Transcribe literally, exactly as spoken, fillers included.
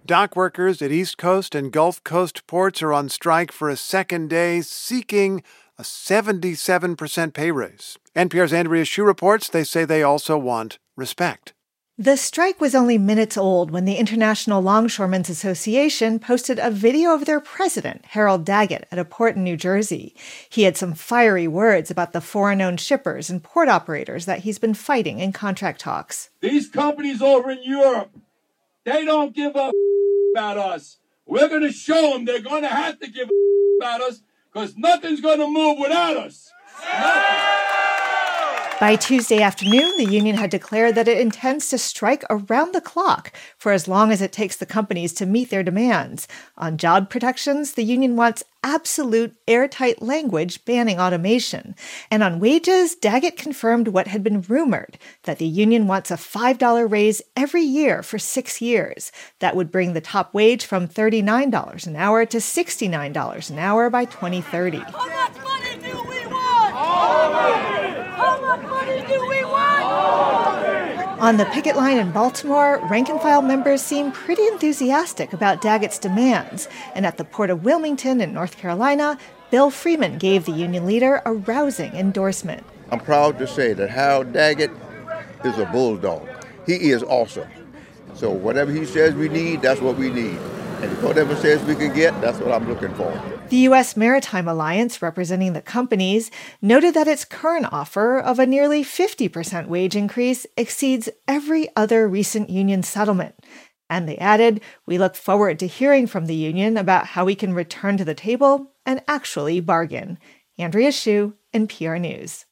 Dock workers at East Coast and Gulf Coast ports are on strike for a second day, seeking a seventy-seven percent pay raise. N P R's Andrea Hsu reports they say they also want respect. The strike was only minutes old when the International Longshoremen's Association posted a video of their president, Harold Daggett, at a port in New Jersey. He had some fiery words about the foreign-owned shippers and port operators that he's been fighting in contract talks. These companies over in Europe, they don't give a about us. We're going to show them they're going to have to give a about us because nothing's going to move without us. Nothing. By Tuesday afternoon, the union had declared that it intends to strike around the clock for as long as it takes the companies to meet their demands. On job protections, the union wants absolute airtight language banning automation. And on wages, Daggett confirmed what had been rumored, that the union wants a five dollars raise every year for six years. That would bring the top wage from thirty-nine dollars an hour to sixty-nine dollars an hour by twenty thirty. How much money do we want? All of it! How much money do we want? All of it! On the picket line in Baltimore, rank-and-file members seemed pretty enthusiastic about Daggett's demands. And at the Port of Wilmington in North Carolina, Bill Freeman gave the union leader a rousing endorsement. I'm proud to say that Harold Daggett is a bulldog. He is awesome. So whatever he says we need, that's what we need. And whatever says we can get, that's what I'm looking for. The U S Maritime Alliance, representing the companies, noted that its current offer of a nearly fifty percent wage increase exceeds every other recent union settlement. And they added, "We look forward to hearing from the union about how we can return to the table and actually bargain." Andrea Hsu, N P R News.